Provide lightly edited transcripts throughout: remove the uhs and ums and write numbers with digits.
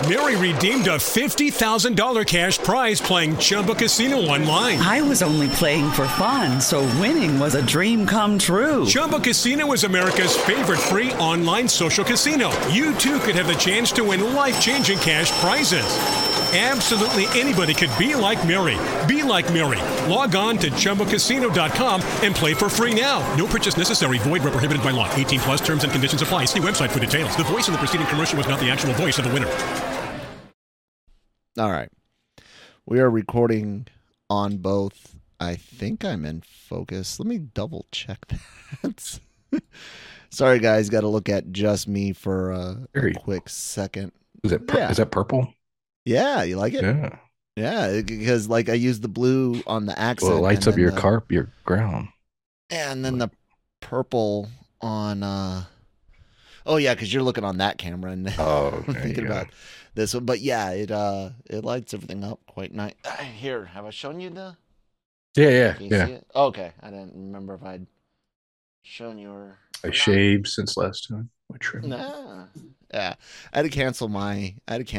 Mary redeemed a $50,000 cash prize playing Chumba Casino online. I was only playing for fun, so winning was a dream come true. Chumba Casino is America's favorite free online social casino. You too could have the chance to win life-changing cash prizes. Absolutely anybody could be like Mary. Be like Mary. Log on to ChumbaCasino.com and play for free now. No purchase necessary. Void where prohibited by law. 18 plus terms and conditions apply. See website for details. The voice in the preceding commercial was not the actual voice of the winner. All right. We are recording on both. I think I'm in focus. Let me double check that. Sorry, guys. Got to look at just me for a quick second. Is that purple? Yeah, you like it? Yeah. Yeah, because like I use the blue on the accent. Well, it lights up your ground. And then the purple on oh yeah, because you're looking on that camera and thinking about this one. But yeah, it lights everything up quite nice. Here, have I shown you the? Yeah. See it? Oh, okay, I didn't remember if I'd shown you or. I shaved since last time. Nah. Yeah, I had to cancel my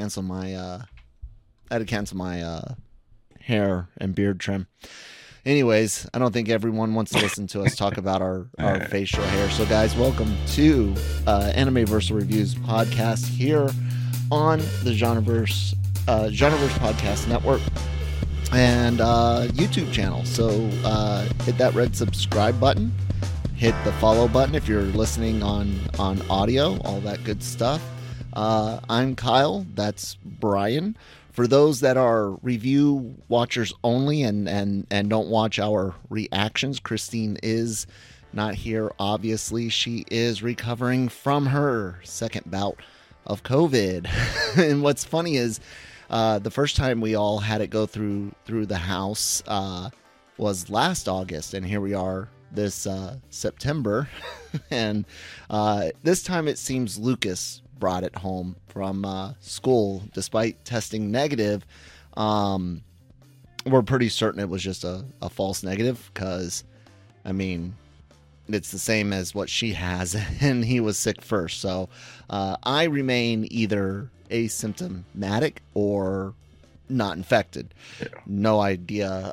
hair and beard trim. Anyways, I don't think everyone wants to listen to us talk about our facial hair. So, guys, welcome to Animeversal Reviews podcast here on the Genreverse Podcast Network and YouTube channel. So, hit that red subscribe button. Hit the follow button if you're listening on audio, all that good stuff. I'm Kyle. That's Brian. For those that are review watchers only and don't watch our reactions, Christine is not here. Obviously, she is recovering from her second bout of COVID. And what's funny is the first time we all had it go through the house was last August, and here we are this September. And this time it seems Lucas brought it home from school despite testing negative. We're pretty certain it was just a false negative because, I mean, it's the same as what she has, and he was sick first. So I remain either asymptomatic or not infected. Yeah. No idea.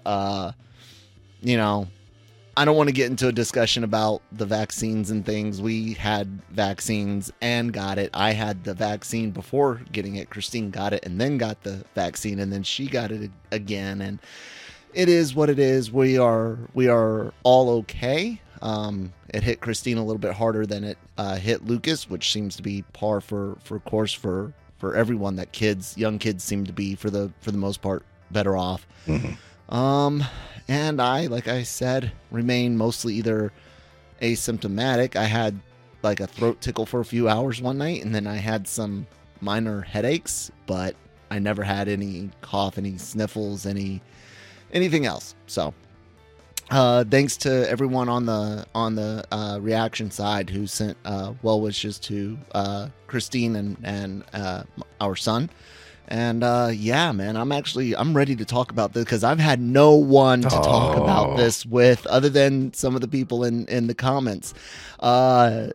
I don't want to get into a discussion about the vaccines and things. We had vaccines and got it. I had the vaccine before getting it. Christine got it and then got the vaccine, and then she got it again. And it is what it is. We are all okay. It hit Christine a little bit harder than it hit Lucas, which seems to be par for course for everyone. That young kids seem to be for the most part better off. Mm-hmm. And I, like I said, remain mostly either asymptomatic. I had like a throat tickle for a few hours one night, and then I had some minor headaches, but I never had any cough, any sniffles, anything else. So, thanks to everyone on the reaction side who sent well wishes to Christine and our son. And yeah, man, I'm ready to talk about this because I've had no one to talk about this with other than some of the people in the comments. Classroom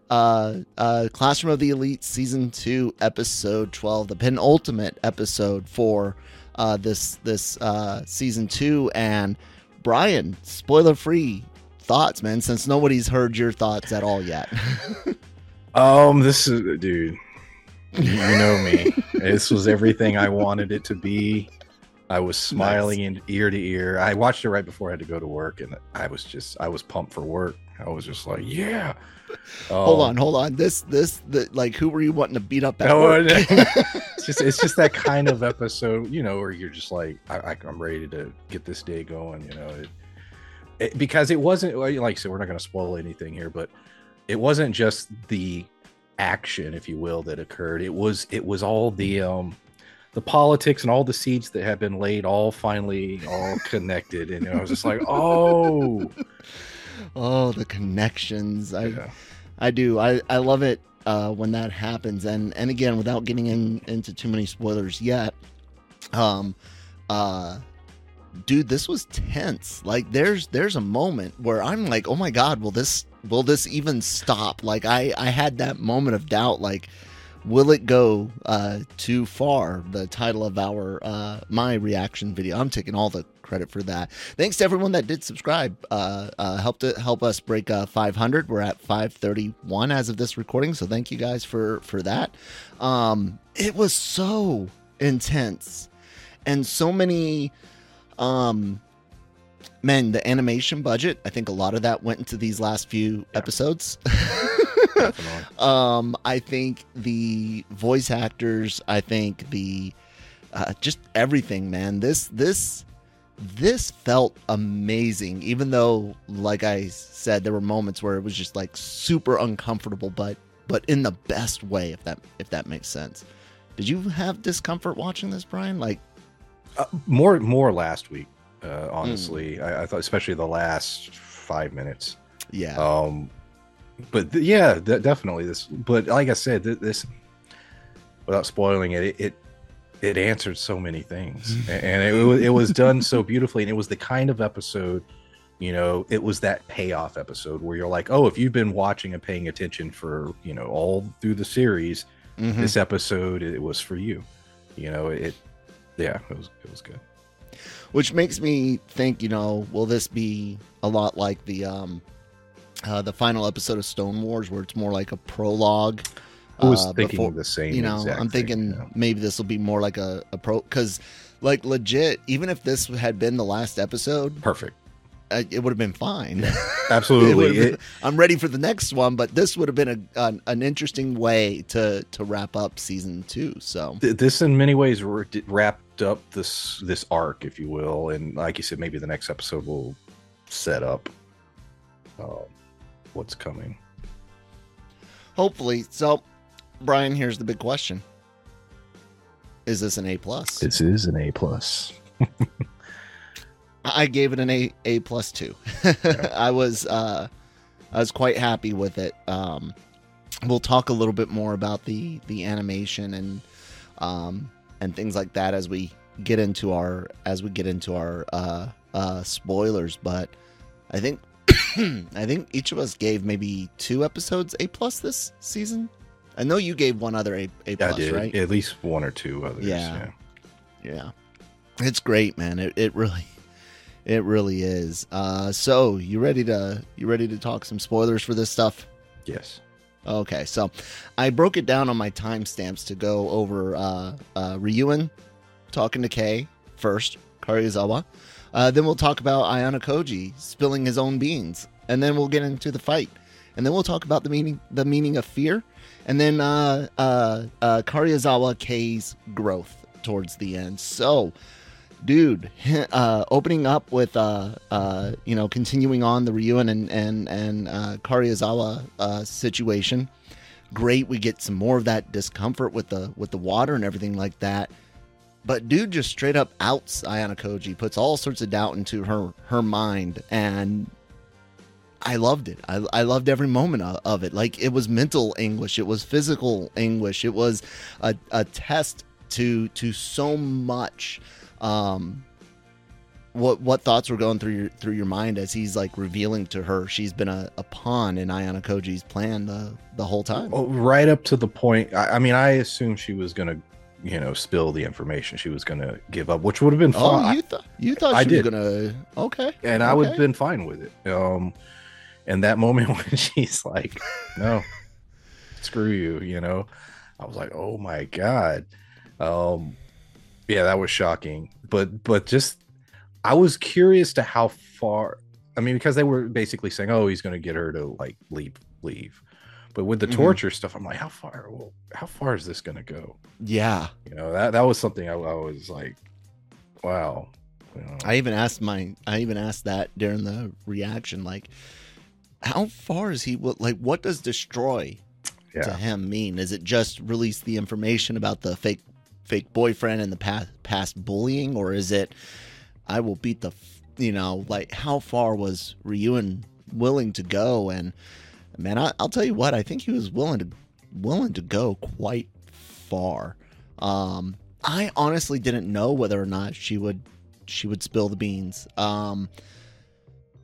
of the Elite Season 2, Episode 12, the penultimate episode for this Season 2. And Brian, spoiler-free thoughts, man, since nobody's heard your thoughts at all yet. This is, dude. You know me. This was everything I wanted it to be. I was smiling in ear to ear. I watched it right before I had to go to work, and I was pumped for work. I was just like, yeah. Hold on. Who were you wanting to beat up at work? It's just that kind of episode, where you're just like, I'm ready to get this day going, because it wasn't, like I said, we're not going to spoil anything here, but it wasn't just the action, if you will, that occurred. It was all the politics and all the seeds that have been laid finally all connected, and I was just like, the connections. I do. I love it when that happens, and again, without getting into too many spoilers yet, dude, this was tense. Like there's a moment where I'm like, oh my God, will this even stop? Like I had that moment of doubt, like, will it go too far? The title of our my reaction video. I'm taking all the credit for that. Thanks to everyone that did subscribe. Help us break 500. We're at 531 as of this recording, so thank you guys for that. It was so intense, and so many man, the animation budget, I think a lot of that went into these last few episodes. I think the voice actors, I think the just everything, man. This felt amazing, even though, like I said, there were moments where it was just like super uncomfortable, but in the best way, if that makes sense. Did you have discomfort watching this, Brian? Like more last week, honestly. I thought, especially the last 5 minutes. Yeah. But definitely this. But like I said, this, without spoiling it answered so many things, and it was done so beautifully, and it was the kind of episode, it was that payoff episode where you're like, oh, if you've been watching and paying attention for all through the series, this episode, it was for you. It was good. Which makes me think, will this be a lot like the final episode of Stone Wars, where it's more like a prologue? I was thinking the same. I'm thinking maybe this will be more like a pro, because like legit, even if this had been the last episode, perfect, it would have been fine. Absolutely. I'm ready for the next one, but this would have been an interesting way to wrap up season 2. So this in many ways wrapped up this arc, if you will, and like you said, maybe the next episode will set up what's coming. Hopefully. So, Brian, here's the big question: is this an A+? This is an A+. I gave it an A+ too. Yeah. I was quite happy with it. We'll talk a little bit more about the animation and things like that as we get into our spoilers. But I think each of us gave maybe 2 episodes A+ this season. I know you gave one other A+, I did. Right? At least 1 or 2 others. Yeah. It's great, man. It really is. So you ready to talk some spoilers for this stuff? Yes. Okay, so I broke it down on my timestamps to go over Ryuen talking to Kei first, Karuizawa. Then we'll talk about Ayano Koji spilling his own beans, and then we'll get into the fight, and then we'll talk about the meaning of fear, and then Karuizawa Kei's growth towards the end. So, dude, opening up with continuing on the Ryuen and Karuizawa situation. Great, we get some more of that discomfort with the water and everything like that. But dude just straight up outs Ayano Koji, puts all sorts of doubt into her mind, and I loved it. I loved every moment of it. Like, it was mental anguish, it was physical anguish, it was a test to so much. What thoughts were going through your mind as he's like revealing to her she's been a pawn in Ayano Koji's plan the whole time? Well, right up to the point. I mean, I assumed she was gonna, spill the information. She was gonna give up, which would have been fine. You thought she was gonna? Okay, and I would have been fine with it. And that moment when she's like, "No, screw you," I was like, "Oh my god." Yeah, that was shocking. But just, I was curious to how far. I mean, because they were basically saying, "Oh, he's going to get her to like leave." But with the torture stuff, I'm like, how far is this going to go? Yeah, that was something I was like, wow. I even asked that during the reaction, like, how far is he? What does destroy to him mean? Is it just release the information about the fake boyfriend and the past bullying, or is it I will beat the like, how far was Ryuen willing to go? And man, I'll tell you what, I think he was willing to go quite far. I honestly didn't know whether or not she would spill the beans.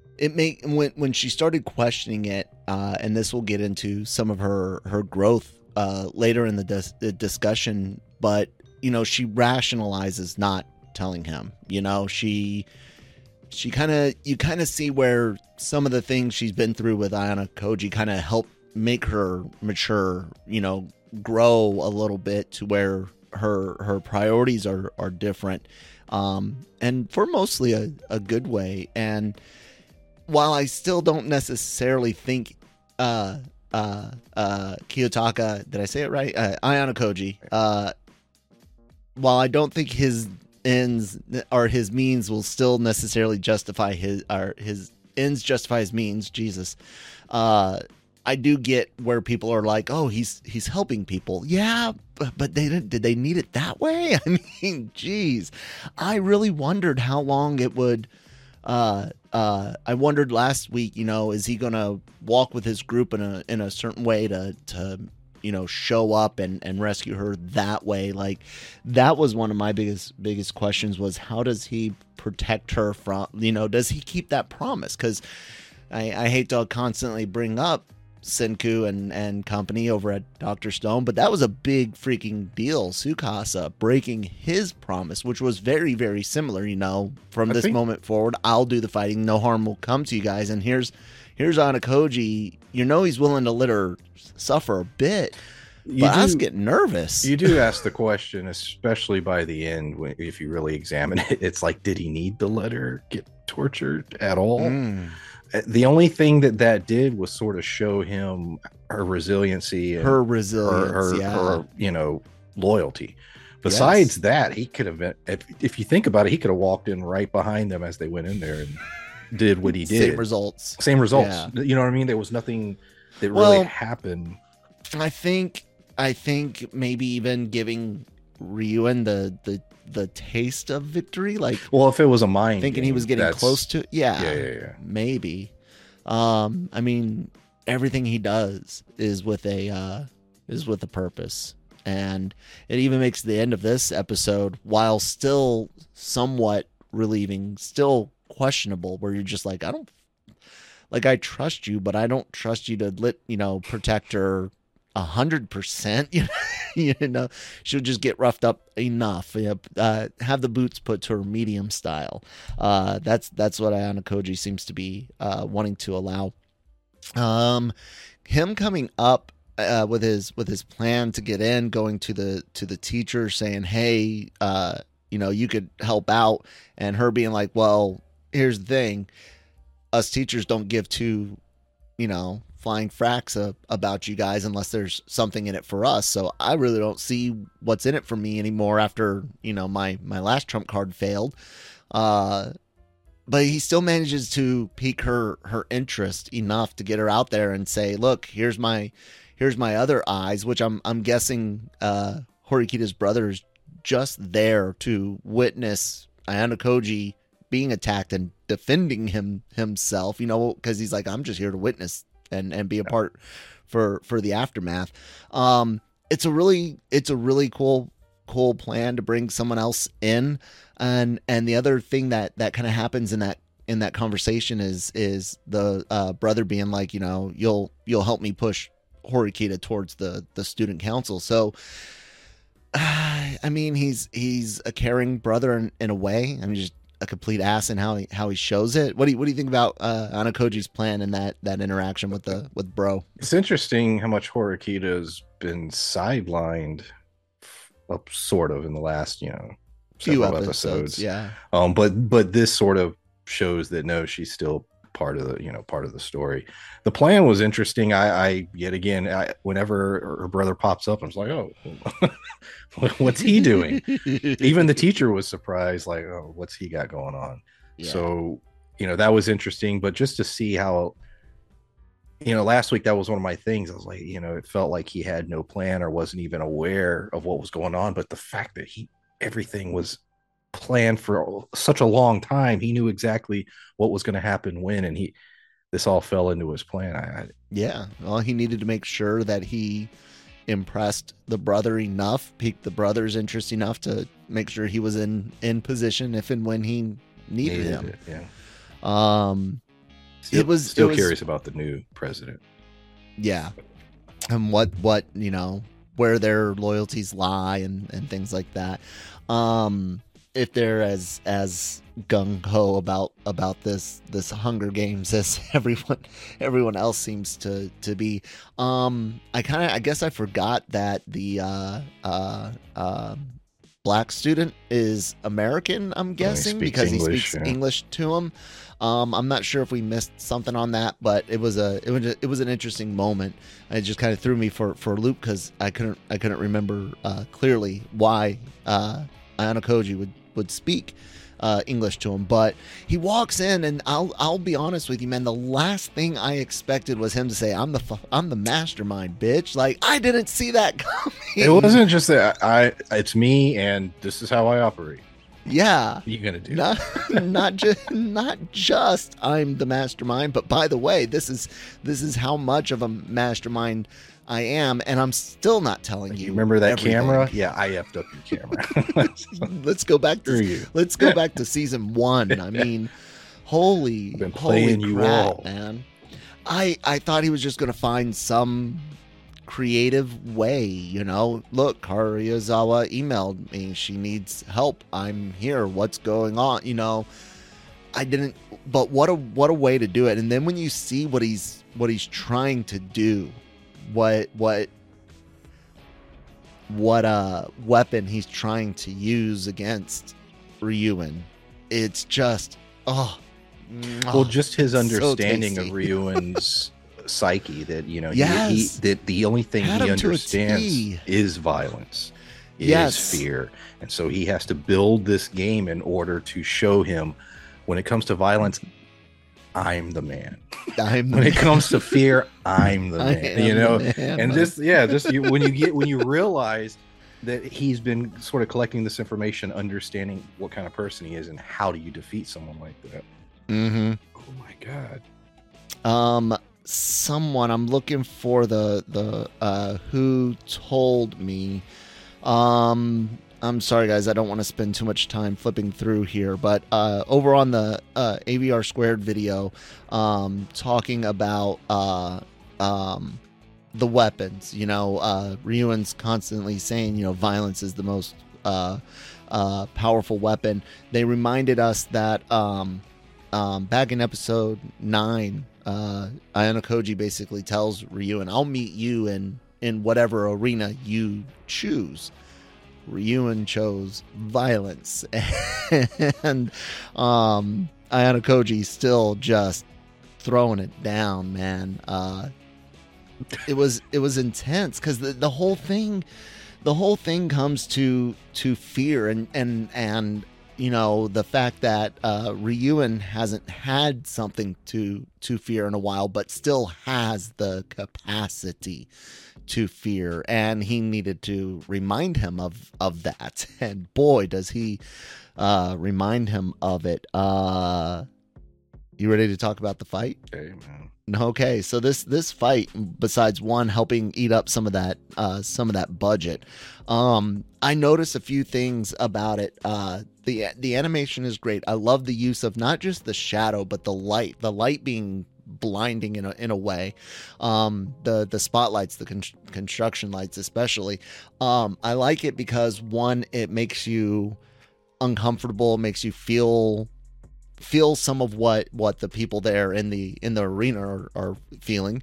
When she started questioning it, and this will get into some of her growth later in the discussion, but she rationalizes not telling him. She kind of see where some of the things she's been through with Ayano Koji kind of help make her mature, grow a little bit to where her priorities are different, and for mostly a good way. And while I still don't necessarily think Kiyotaka, did I say it right? Ayano Koji, while I don't think his ends or his means will still necessarily justify his ends justify his means, Jesus, I do get where people are like, oh, he's helping people. Yeah, but did they need it that way? I mean, geez, I really wondered how long it would. I wondered last week, is he going to walk with his group in a certain way to show up and rescue her that way? Like, that was one of my biggest questions, was how does he protect her from, does he keep that promise? Because I hate to constantly bring up Senku and company over at Dr. Stone, but that was a big freaking deal. Tsukasa breaking his promise, which was very, very similar. From this moment forward, I'll do the fighting. No harm will come to you guys. And here's Anakoji. He's willing to let her suffer a bit. But I was getting nervous. You do ask the question, especially by the end, if you really examine it. It's like, did he need to let her get tortured at all? The only thing that did was sort of show him her resiliency, and her loyalty. Besides that, he could have been, if you think about it, he could have walked in right behind them as they went in there and did what he did. Same results. Yeah. You know what I mean? There was nothing that really happened. I think maybe even giving Ryuen the taste of victory, like, if it was a mind thinking game, he was getting close to maybe. I mean, everything he does is with a purpose, and it even makes the end of this episode, while still somewhat relieving, still questionable, where you're just like, I trust you, but I don't trust you to protect her 100%. She'll just get roughed up enough. Have the boots put to her medium style. That's what Ayano Koji seems to be wanting to allow. Him coming up with his plan to get in, going to the teacher saying, hey, you could help out, and her being like, well, here's the thing, us teachers don't give two flying fracks about you guys unless there's something in it for us. So I really don't see what's in it for me anymore after, my last trump card failed. But he still manages to pique her interest enough to get her out there and say, look, here's my other eyes, which I'm guessing Horikita's brother is just there to witness Ayano Koji being attacked and defending himself, because he's like, I'm just here to witness and be a part for the aftermath. It's a really cool plan to bring someone else in. And the other thing that kind of happens in that conversation is the brother being like, you'll help me push Horikita towards the student council. So, I mean, he's a caring brother in a way. I mean, just a complete ass in how he shows it. What do you think about Ayano Koji's plan and that interaction with Bro? It's interesting how much Horikita's been sidelined, sort of, in the last few episodes. Yeah. But this sort of shows that no, she's still part of the story. The plan was interesting. I yet again, whenever her brother pops up, I was like, oh, what's he doing? Even the teacher was surprised, like, oh, what's he got going on? Yeah. So, that was interesting. But just to see how, last week, that was one of my things. I was like, it felt like he had no plan or wasn't even aware of what was going on. But the fact that everything was planned for such a long time, he knew exactly what was going to happen when, and this all fell into his plan. Well, he needed to make sure that he impressed the brother enough, piqued the brother's interest enough to make sure he was in position if and when he needed him. It was still curious about the new president. Yeah. and what where their loyalties lie and things like that. If they're as gung ho about this Hunger Games as everyone else seems to be. I guess I forgot that the black student is American, I'm guessing, because he speaks English to him. I'm not sure if we missed something on that, but it was an interesting moment. It just kind of threw me for a loop because I couldn't remember clearly why Ayano Koji would speak English to him. But he walks in, and I'll be honest with you, man. The last thing I expected was him to say, "I'm the mastermind, bitch." Like, I didn't see that coming. It wasn't just that it's me, and this is how I operate. Yeah, what are you gonna do? Not just I'm the mastermind, but by the way, this is how much of a mastermind I am, and I'm still not telling you. Remember that everything. Camera? Yeah, I effed up your camera. Let's go back to season 1. I mean, holy crap, man! I thought he was just gonna find some creative way, Look, Karuyazawa emailed me. She needs help. I'm here. What's going on? I didn't. But what a way to do it. And then when you see what he's trying to do, what weapon he's trying to use against Ryuen, it's just just his understanding of Ryuen's psyche, that that the only thing he understands is violence, is fear, and so he has to build this game in order to show him, when it comes to violence, I'm the man. When it comes to fear, I'm the man. And when you realize that he's been sort of collecting this information, understanding what kind of person he is, and how do you defeat someone like that. Mm-hmm. Oh my god. Someone, I'm looking for the who told me. I'm sorry, guys. I don't want to spend too much time flipping through here, but over on the AVR Squared video, talking about the weapons. Ryuen's constantly saying, violence is the most powerful weapon. They reminded us that back in episode 9, Ayano Koji basically tells Ryuen, "I'll meet you in whatever arena you choose." Ryuen chose violence, and Ayano Koji still just throwing it down, man. It was intense because the whole thing comes to fear and the fact that Ryuen hasn't had something to fear in a while, but still has the capacity to fear, and he needed to remind him of that. And boy, does he remind him of it. You ready to talk about the fight? Okay, man. Okay, so this fight, besides one helping eat up some of that budget, I noticed a few things about it. The animation is great. I love the use of not just the shadow, but the light being blinding in a way. The spotlights, the construction lights especially. I like it because, one, it makes you uncomfortable, makes you feel some of what the people there in the arena are feeling.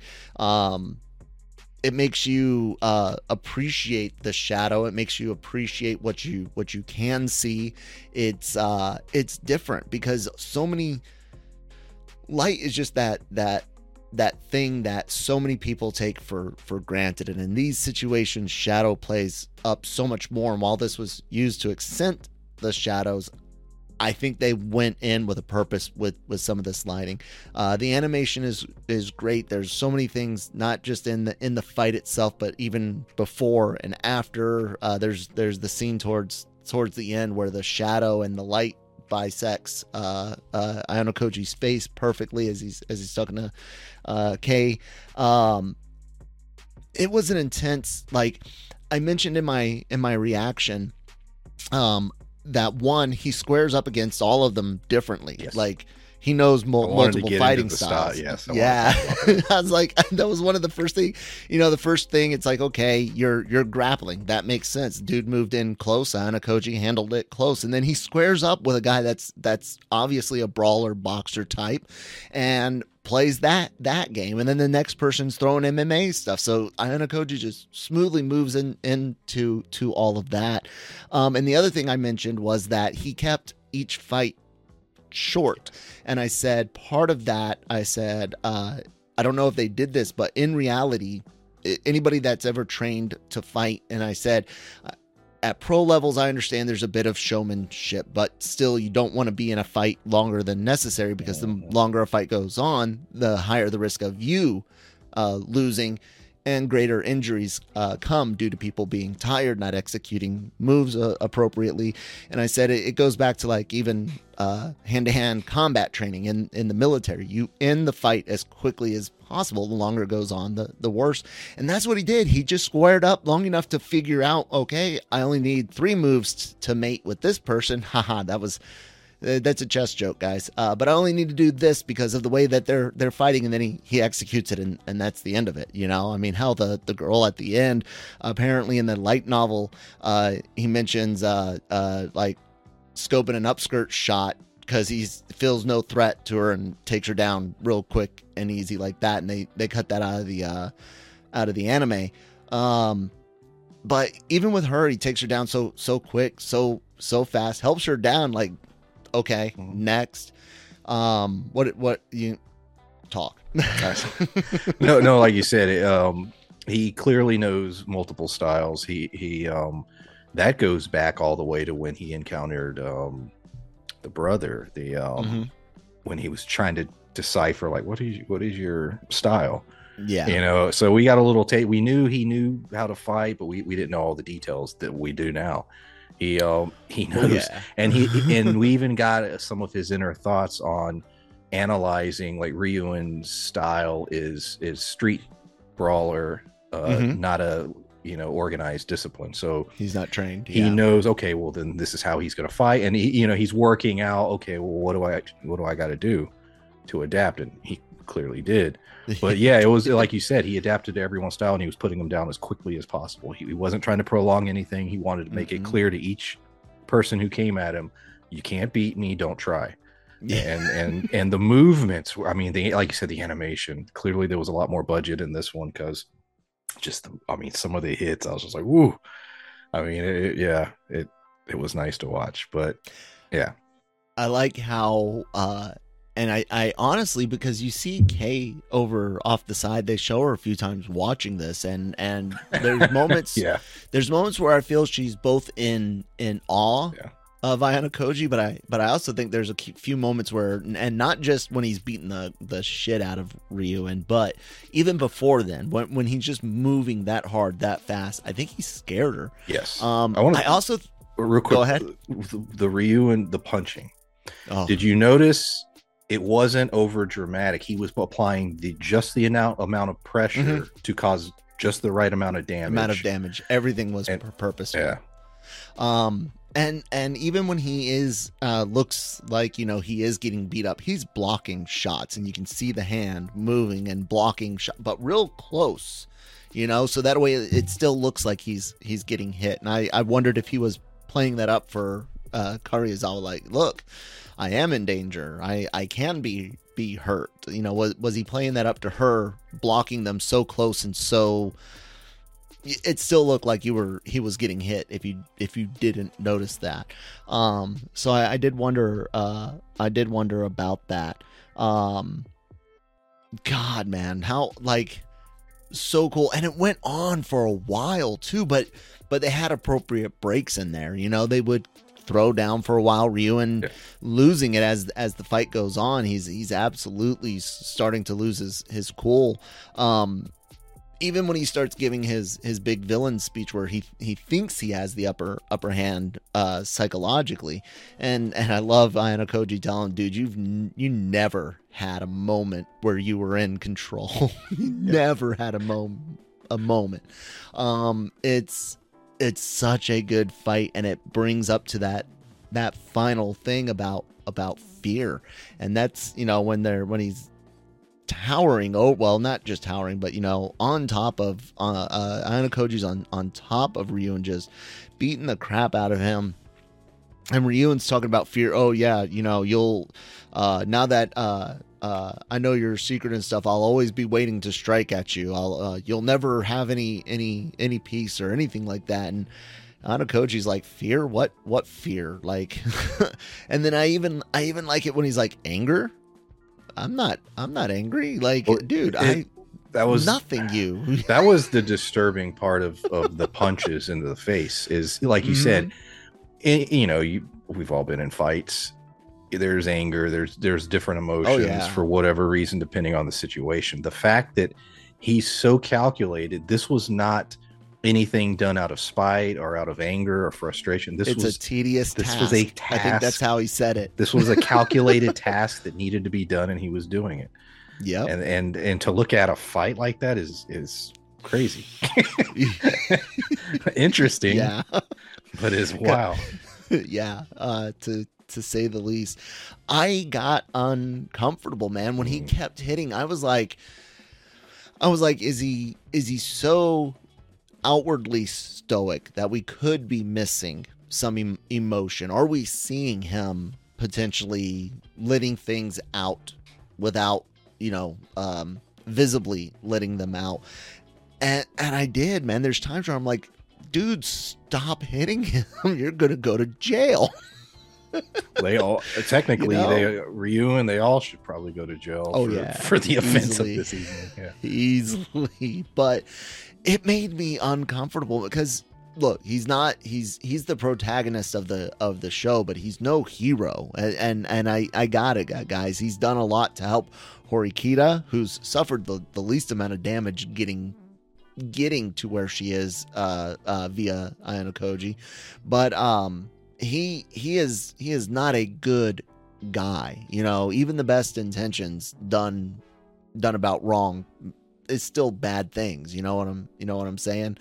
It makes you appreciate the shadow. It makes you appreciate what you can see. It's different because so many light is just that thing that so many people take for granted, and in these situations, shadow plays up so much more. And while this was used to accent the shadows, I think they went in with a purpose with some of this lighting. The animation is great. There's so many things, not just in the fight itself, but even before and after. There's the scene towards the end where the shadow and the light bisects Ayano Koji's face perfectly as he's talking to Kei. It was an intense, like I mentioned in my reaction, that one, he squares up against all of them differently. Yes. Like he knows wanted to multiple get fighting into the style. styles. Yes, Yeah. I was like, that was one of the first thing, the first thing, it's like, okay, you're grappling. That makes sense. Dude moved in close. Koji handled it close. And then he squares up with a guy that's obviously a brawler boxer type and plays that game. And then the next person's throwing MMA stuff. So Koji just smoothly moves into all of that. And the other thing I mentioned was that he kept each fight short. And I said, part of that, I don't know if they did this, but in reality, anybody that's ever trained to fight, and I said, at pro levels, I understand there's a bit of showmanship, but still you don't want to be in a fight longer than necessary, because the longer a fight goes on, the higher the risk of you losing, and greater injuries come due to people being tired, not executing moves appropriately. And I said it goes back to like even hand-to-hand combat training in the military. You end the fight as quickly as possible. The longer it goes on, the worse. And that's what he did. He just squared up long enough to figure out, okay, I only need 3 moves to mate with this person. Haha, that's a chess joke, guys. But I only need to do this because of the way that they're fighting, and then he executes it, and that's the end of it. I mean, hell, the girl at the end, apparently in the light novel, he mentions like scoping an upskirt shot because he feels no threat to her and takes her down real quick and easy like that, and they cut that out of the anime. But even with her, he takes her down so quick, so fast, helps her down like. Okay, next. What you talk? No, like you said, he clearly knows multiple styles. He that goes back all the way to when he encountered the brother, when he was trying to decipher like what is your style. Yeah, so we got a little tape. We knew he knew how to fight, but we didn't know all the details that we do now. He knows, and and we even got some of his inner thoughts on analyzing like Ryuin's style is street brawler, not a organized discipline. So he's not trained. He knows, okay, well then this is how he's going to fight, and he's working out. Okay, well what do I got to do to adapt? And he clearly did. But yeah, it was like you said, he adapted to everyone's style, and he was putting them down as quickly as possible. He wasn't trying to prolong anything. He wanted to make it clear to each person who came at him, you can't beat me, don't try. And the movements, I mean, like you said, the animation, clearly there was a lot more budget in this one, because some of the hits, I was just like, woo. I mean, it was nice to watch. But yeah, I like how and I honestly, because you see Kay over off the side, they show her a few times watching this, and there's moments there's moments where I feel she's both in awe of Ayano Koji, but I also think there's a few moments where, and not just when he's beating the shit out of Ryuin, but even before then, when he's just moving that hard, that fast, I think he scared her. Yes. I also real quick, go ahead. The Ryuin, the punching. Oh. Did you notice? It wasn't over dramatic. He was applying just the amount of pressure to cause just the right amount of damage. Everything was purposeful. Yeah. And even when he is looks like he is getting beat up, he's blocking shots, and you can see the hand moving and blocking but real close. So that way it still looks like he's getting hit. And I wondered if he was playing that up for Karuizawa, like, look, I am in danger. I can be hurt. Was he playing that up to her, blocking them so close, and so it still looked like he was getting hit if you didn't notice that. So I did wonder about that. God, man, how so cool. And it went on for a while too, but they had appropriate breaks in there. They would throw down for a while, Ryuin losing it as the fight goes on. He's absolutely starting to lose his cool. Even when he starts giving his big villain speech where he thinks he has the upper hand psychologically, and I love Ayano Koji telling him, dude, you never had a moment where you were in control. You never had a moment. It's such a good fight, and it brings up to that final thing about fear. And that's, when he's towering, oh well, not just towering, but on top of Ayano Koji's on top of Ryu and just beating the crap out of him. And Ryu's talking about fear. Oh yeah, you'll now that I know your secret and stuff, I'll always be waiting to strike at you. You'll never have any peace or anything like that. And Ayano Koji's like, fear? What fear? Like, and then I even like it when he's like, anger. I'm not angry. Like, dude, that was nothing. That was the disturbing part of the punches into the face. Is like you said, we've all been in fights. There's anger. There's different emotions for whatever reason, depending on the situation. The fact that he's so calculated, this was not anything done out of spite or out of anger or frustration. This was a tedious task. This was a task. I think that's how he said it. This was a calculated task that needed to be done, and he was doing it. Yeah. And to look at a fight like that is crazy. Interesting. Yeah. But is wow. Yeah. To say the least. I got uncomfortable, man, when he kept hitting. I was like, is he so outwardly stoic that we could be missing some emotion? Are we seeing him potentially letting things out without, visibly letting them out? And I did, man. There's times where I'm like, dude, stop hitting him. You're going to go to jail. They all technically Ryu and they all should probably go to jail for the offense of this evening. Yeah. Easily. But it made me uncomfortable because look, he's the protagonist of the show, but he's no hero. And I got it, guys. He's done a lot to help Horikita, who's suffered the least amount of damage getting to where she is via Ayano Koji. But he is not a good guy. Even the best intentions done about wrong is still bad things. You know what I'm saying?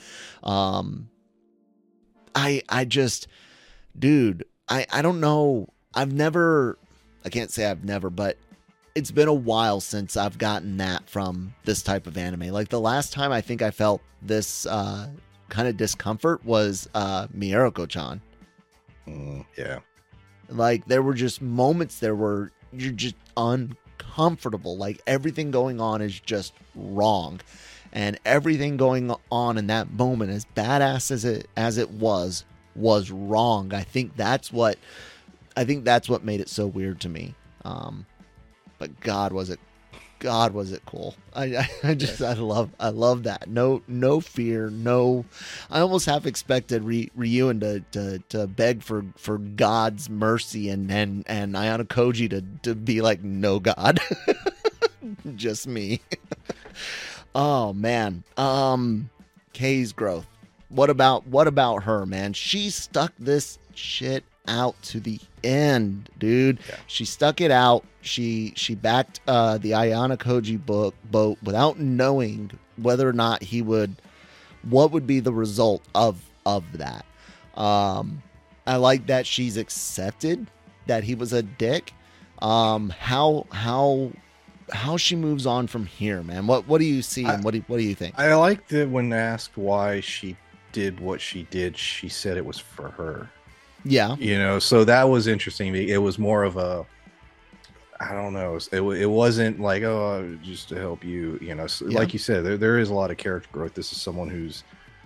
I just, dude, I don't know. I can't say I've never, but it's been a while since I've gotten that from this type of anime. Like the last time I think I felt this kind of discomfort was Mieruko-chan. Yeah. Like there were just moments there where you're just uncomfortable. Like everything going on is just wrong. And everything going on in that moment, as badass as it was wrong. I think that's what made it so weird to me. But God was it cool. I love that. No fear. No, I almost half expected Ryuen to beg for God's mercy and Ayano Koji to be like, no God, just me. Oh man. Kei's growth. What about her, man? She stuck this shit out to the end, dude. Yeah. She stuck it out. She backed the Ayano Koji boat without knowing whether or not what would be the result of that. I like that she's accepted that he was a dick. How she moves on from here, man. What do you see and what do you think? I like that when asked why she did what she did, she said it was for her. Yeah. So that was interesting. It was more of a, I don't know. It wasn't like, oh, just to help you, So, yeah. Like you said, there is a lot of character growth. This is someone who's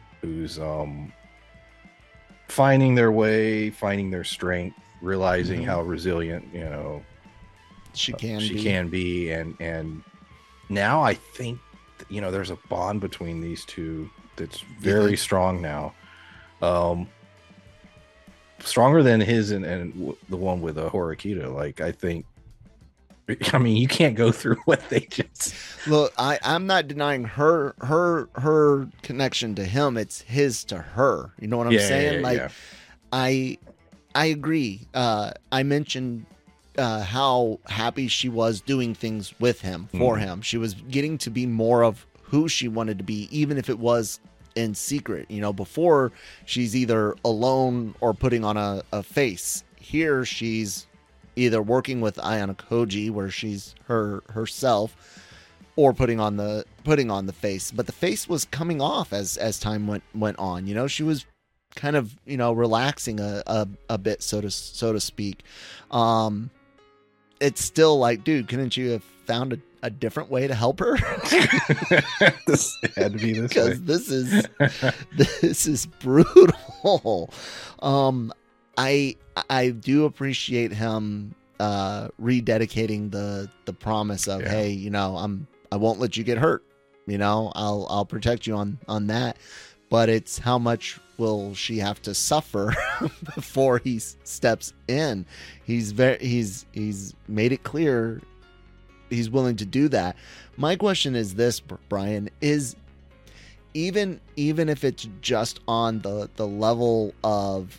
finding their way, finding their strength, realizing how resilient, she can be. And now I think, there's a bond between these two that's very strong now. Stronger than his and the one with Horikita. Like, I mean, you can't go through what they just look. I'm not denying her connection to him. It's his to her. You know what I'm saying? I agree. I mentioned how happy she was doing things with him, for him. She was getting to be more of who she wanted to be, even if it was in secret. Before she's either alone or putting on a face. Here she's either working with Ayano Koji, where she's herself, or putting on the face. But the face was coming off as time went on. You know, she was kind of, you know, relaxing a bit, so to speak. It's still like, dude, couldn't you have found a different way to help her? This had to be this way. Because this is brutal. I do appreciate him rededicating the promise of, hey, you know, I won't let you get hurt. You know, I'll protect you on that. But it's how much will she have to suffer before he steps in? He's made it clear he's willing to do that. My question is this, Brian, is even if it's just on the level of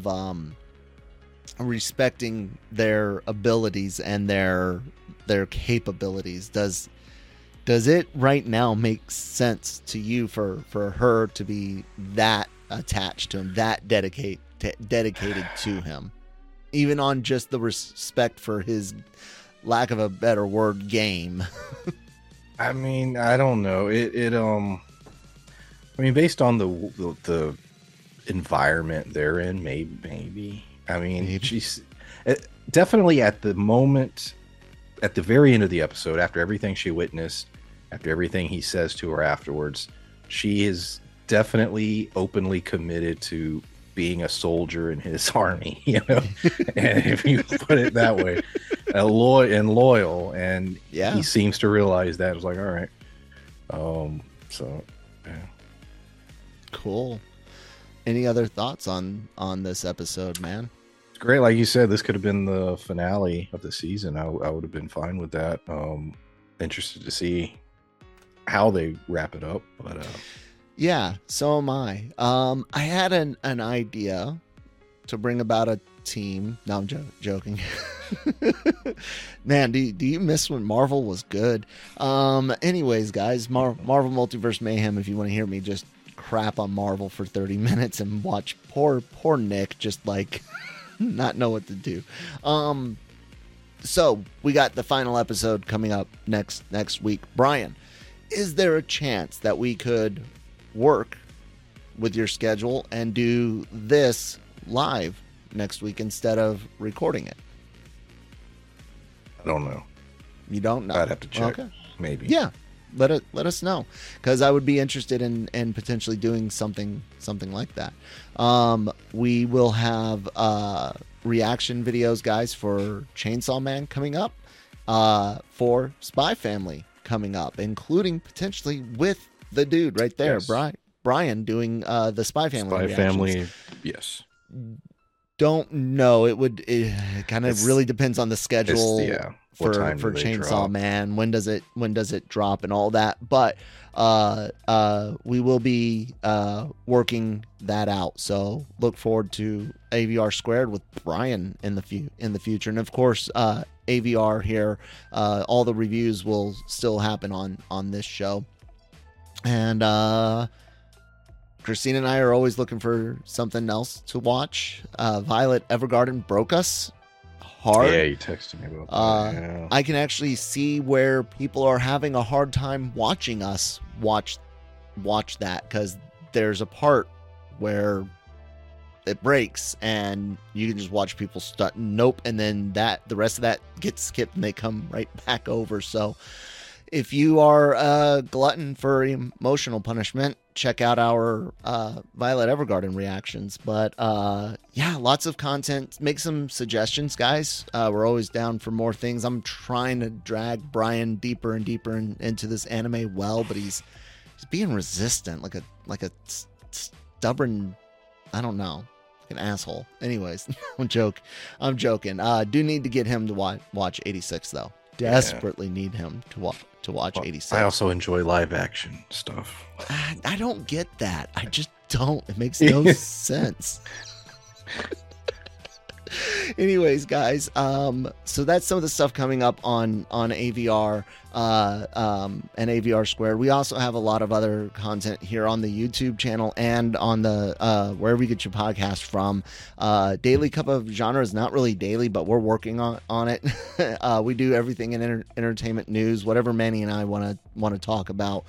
respecting their abilities and their capabilities, does it right now make sense to you for her to be that attached to him, that dedicated to him, even on just the respect for his, lack of a better word, game? I mean, I don't know. I mean, based on the environment they're in, maybe. I mean, she's definitely at the moment, at the very end of the episode, after everything she witnessed, after everything he says to her afterwards, she is definitely openly committed to being a soldier in his army, you know. And if you put it that way, loyal, and he seems to realize that. It's like, all right, so yeah, cool. Any other thoughts on this episode, man? It's great. Like you said, this could have been the finale of the season. I would have been fine with that. Interested to see how they wrap it up, but yeah, so am I. I had an idea to bring about a team. No, I'm joking. Man, do you miss when Marvel was good? Anyways, guys, Marvel Multiverse Mayhem. If you want to hear me just crap on Marvel for 30 minutes and watch poor Nick just like not know what to do. So we got the final episode coming up next week. Brian, is there a chance that we could work with your schedule and do this live next week instead of recording it? I don't know. You don't know? I'd have to check. Okay. Maybe. Yeah. Let us know, because I would be interested in potentially doing something like that. We will have reaction videos, guys, for Chainsaw Man coming up, for Spy Family coming up, including potentially with the dude right there, yes. Brian doing the Spy Family. Spy Family, yes. Don't know. It kind of really depends on the schedule. For Chainsaw Man. When does it drop and all that? But we will be working that out. So look forward to AVR Squared with Brian in the future, and of course AVR here. All the reviews will still happen on this show, and Christine and I are always looking for something else to watch. Violet Evergarden broke us hard. Yeah, you texted me about that. Yeah. I can actually see where people are having a hard time watching us watch that, because there's a part where it breaks and you can just watch people and then the rest of that gets skipped and they come right back over. So if you are a glutton for emotional punishment, check out our Violet Evergarden reactions. But yeah, lots of content. Make some suggestions, guys. We're always down for more things. I'm trying to drag Brian deeper and deeper into this anime well, but he's being resistant, like a stubborn, I don't know, like an asshole. Anyways, I'm joking. Do need to get him to watch 86 though. Desperately need him to watch 86. I also enjoy live action stuff. I don't get that. I just don't. It makes no sense. Anyways, guys, so that's some of the stuff coming up on AVR and AVR Squared. We also have a lot of other content here on the YouTube channel and on the wherever you get your podcast from. Daily Cup of Genre is not really daily, but we're working on it. We do everything in entertainment news, whatever Manny and I want to talk about.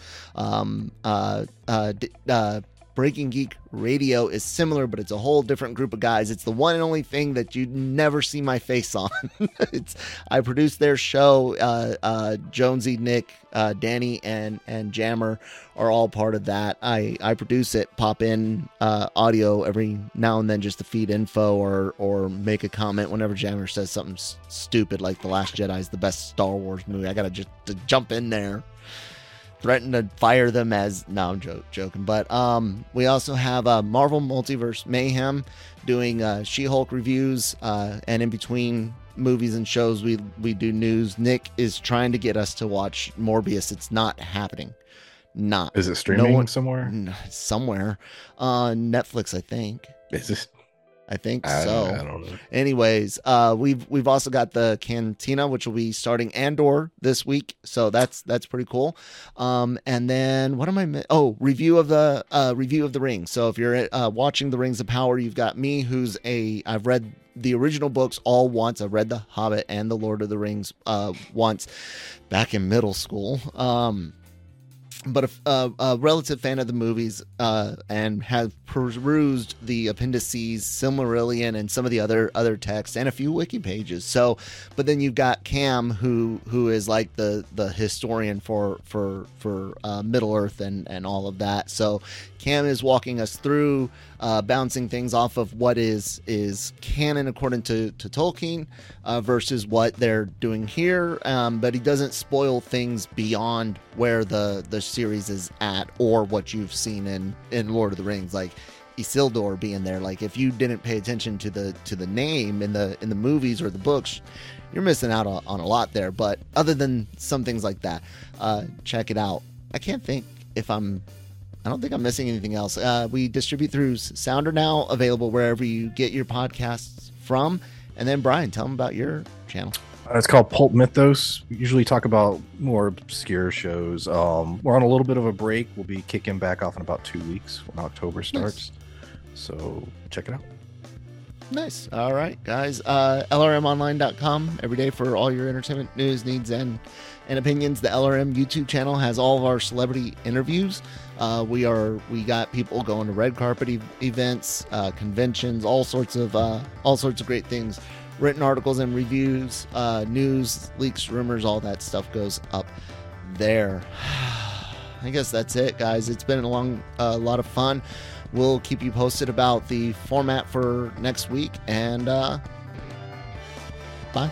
Breaking Geek Radio is similar, but it's a whole different group of guys. It's the one and only thing that you never see my face on. I produce their show. Jonesy, Nick, Danny, and Jammer are all part of that. I produce it, pop in audio every now and then just to feed info or make a comment whenever Jammer says something stupid like The Last Jedi is the best Star Wars movie. I gotta just to jump in there. Threaten to fire them as... No, I'm joking. But we also have Marvel Multiverse Mayhem doing She-Hulk reviews. And in between movies and shows, we do news. Nick is trying to get us to watch Morbius. It's not happening. Not. Is it streaming somewhere? Somewhere. Netflix, I think. Is this... I think so. I don't know. Anyways, we've also got the Cantina, which will be starting Andor this week, so that's pretty cool. And then what am I? Review of the Ring. So if you're watching The Rings of Power, you've got me, I've read the original books all once. I've read The Hobbit and The Lord of the Rings once back in middle school. But a relative fan of the movies and have perused the appendices, Silmarillion, and some of the other texts, and a few wiki pages. So, but then you've got Cam, who is like the historian for Middle Earth and all of that. So Cam is walking us through bouncing things off of what is canon according to Tolkien versus what they're doing here. But he doesn't spoil things beyond where the series is at or what you've seen in Lord of the Rings, like Isildur being there. Like if you didn't pay attention to the name in the movies or the books, you're missing out on a lot there. But other than some things like that, check it out. I don't think I'm missing anything else. We distribute through Sounder now, available wherever you get your podcasts from. And then Brian, tell them about your channel. It's called Pulp Mythos. We usually talk about more obscure shows. We're on a little bit of a break. We'll be kicking back off in about 2 weeks when October starts. Nice. So check it out. Nice. All right, guys. LRMonline.com every day for all your entertainment news, needs, and opinions. The LRM YouTube channel has all of our celebrity interviews. We got people going to red carpet events, conventions, all sorts of great things. Written articles and reviews, news, leaks, rumors, all that stuff goes up there. I guess that's it, guys. It's been a lot of fun. We'll keep you posted about the format for next week, and bye.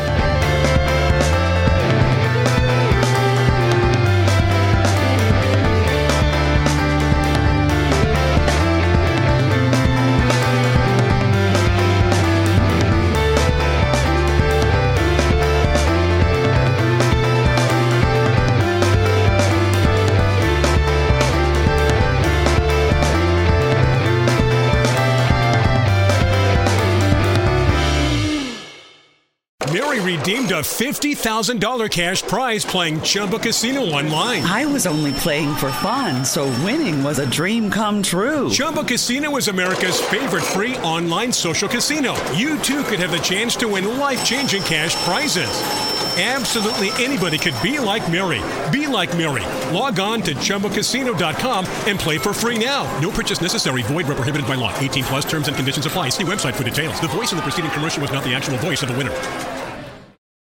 Redeemed a $50,000 cash prize playing Chumba Casino online. I was only playing for fun, so winning was a dream come true. Chumba Casino is America's favorite free online social casino. You too could have the chance to win life-changing cash prizes. Absolutely anybody could be like Mary. Be like Mary. Log on to ChumbaCasino.com and play for free now. No purchase necessary. Void where prohibited by law. 18+ terms and conditions apply. See website for details. The voice in the preceding commercial was not the actual voice of the winner.